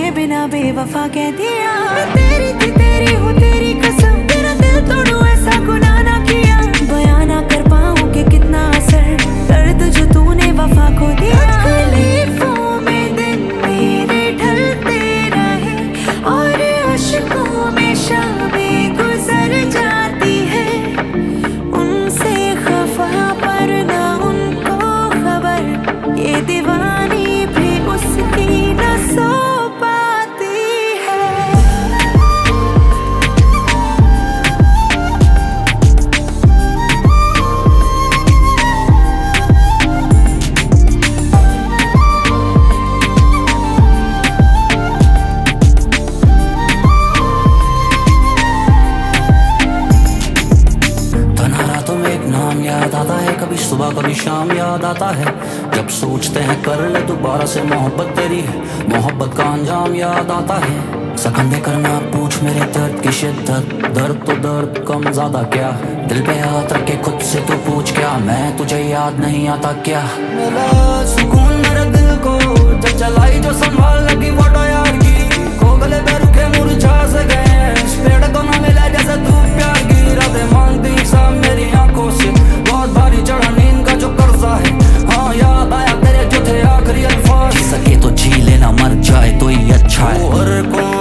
तूने बिना बेवफा कह दिया। मैं तेरी थी, तेरी हूँ, तेरी कसम, तेरा दिल तोड़ू ऐसा गुनाह ना किया। बयां ना कर पाऊँ कि कितना असर दर्द जो तूने वफा को दिया। तकलीफों में दिन मेरे ढलते रहे और अश्कों में शामें गुजर जाती है। उनसे खफा पर ना उनको खबर, ये दीवानी भी उसकी न सो पाती है। नाम याद आता है, कभी सुबह कभी शाम याद आता है। जब सोचते हैं कर ले दोबारा से मोहब्बत, तेरी मोहब्बत का अंजाम याद आता है। सकंदे करना पूछ मेरे दर्द की शिद्दत, दर्द तो दर्द कम ज्यादा क्या। दिल पे हाथ रख के खुद से तू पूछ क्या, मैं तुझे याद नहीं आता क्या। मिला सुकून मेरे दिल को जब चलाई जो संभाल लगी फोटो यार की। खो गले पे रुके मुरझा से गए, इस पेड़ को ना मिला जैसे तू प्यार की। रातें मांगती सा मेरी आंखों से, बहुत भारी चढ़ा नींद का जो कर्जा है। हाँ याद आया तेरे जो थे आखिरी अल्फाज, जी सके तो जी लेना, मर जाए तो ही अच्छा है। हर कौन